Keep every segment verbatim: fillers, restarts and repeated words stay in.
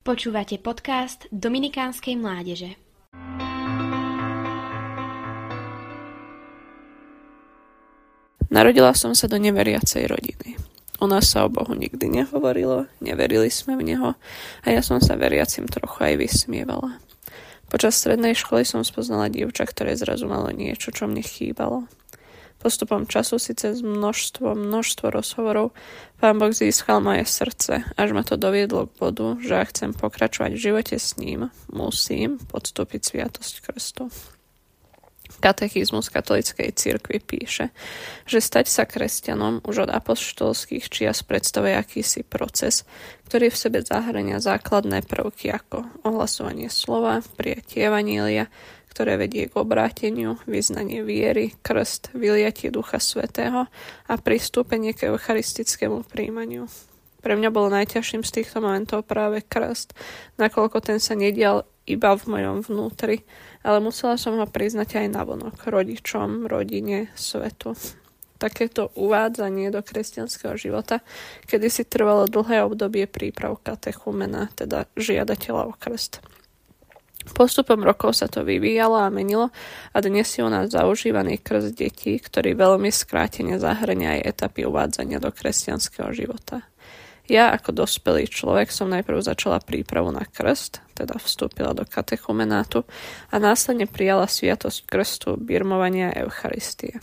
Počúvate podcast Dominikánskej mládeže. Narodila som sa do neveriacej rodiny. U nás sa o Bohu nikdy nehovorilo, neverili sme v Neho a ja som sa veriacim trochu aj vysmievala. Počas strednej školy som spoznala dievča, ktoré zrazu malo niečo, čo mne chýbalo. Postupom času si cez množstvo, množstvo rozhovorov Pán Boh získal moje srdce, až ma to doviedlo k bodu, že ak chcem pokračovať v živote s ním, musím podstúpiť sviatosť krstu. Katechizmus katolíckej cirkvi píše, že stať sa kresťanom už od apoštolských čias predstavuje akýsi proces, ktorý v sebe zahŕňa základné prvky ako ohlasovanie slova, prijatie evanjelia, ktoré vedie k obráteniu, vyznanie viery, krst, vyliatie Ducha Svätého a pristúpenie k eucharistickému príjmaniu. Pre mňa bolo najťažším z týchto momentov práve krst, nakoľko ten sa nedial iba v mojom vnútri, ale musela som ho priznať aj navonok, rodičom, rodine, svetu. Takéto uvádzanie do kresťanského života kedy si trvalo dlhé obdobie príprav katechumena, teda žiadateľa o krst. Postupom rokov sa to vyvíjalo a menilo a dnes je u nás zaužívaný krst detí, ktorý veľmi skrátene zahŕňa aj etapy uvádzania do kresťanského života. Ja ako dospelý človek som najprv začala prípravu na krst, teda vstúpila do katechumenátu a následne prijala sviatosť krstu, birmovania a Eucharistie.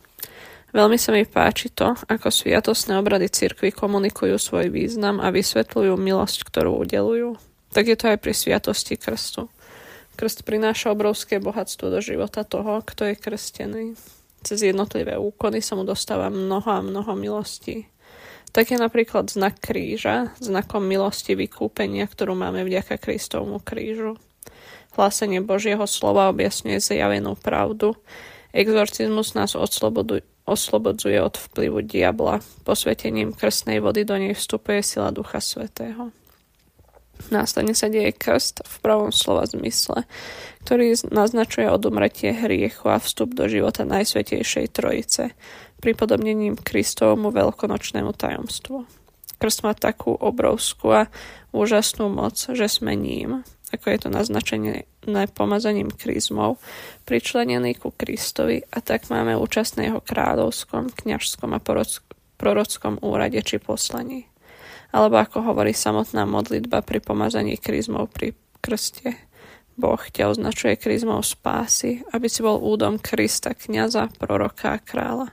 Veľmi sa mi páči to, ako sviatostné obrady cirkvi komunikujú svoj význam a vysvetľujú milosť, ktorú udeľujú. Tak je to aj pri sviatosti krstu. Krst prináša obrovské bohatstvo do života toho, kto je krstený. Cez jednotlivé úkony sa mu dostáva mnoho a mnoho milostí. Tak je napríklad znak kríža, znakom milosti vykúpenia, ktorú máme vďaka Kristovmu krížu. Hlásenie Božieho slova objasňuje zjavenú pravdu. Exorcizmus nás oslobodzuje od vplyvu diabla. Posvetením krstnej vody do nej vstupuje sila Ducha Svätého. Následne sa deje krst v pravom slova zmysle, ktorý naznačuje odumretie hriechu a vstup do života Najsvätejšej Trojice, pripodobnením Kristovmu veľkonočnému tajomstvu. Krst má takú obrovskú a úžasnú moc, že sme ním, ako je to naznačené pomazaním kryzmov, pričlenený ku Kristovi a tak máme účasť na jeho kráľovskom, kňažskom a prorockom úrade či poslaní. Alebo ako hovorí samotná modlitba pri pomazaní kryzmov pri krste. Boh ťa označuje kryzmou spásy, aby si bol údom Krista, kňaza, proroka a kráľa.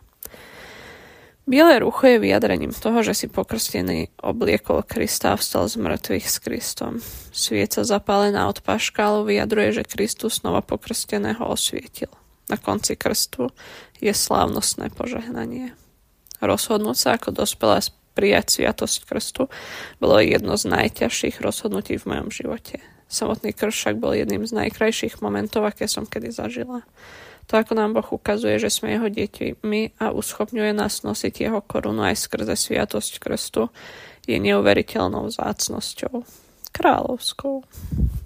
Biele rucho je vyjadrením toho, že si pokrstený obliekol Krista a vstal z mŕtvych s Kristom. Svieca zapálená od paškálu vyjadruje, že Kristus znova pokrsteného osvietil. Na konci krstu je slávnostné požehnanie. Rozhodnúť sa ako dospelá prijať sviatosť krstu bolo jedno z najťažších rozhodnutí v mojom živote. Samotný krst však bol jedným z najkrajších momentov, aké som kedy zažila. To, ako nám Boh ukazuje, že sme jeho deťmi a uschopňuje nás nosiť jeho korunu aj skrze sviatosť krstu, je neuveriteľnou vzácnosťou. Kráľovskou.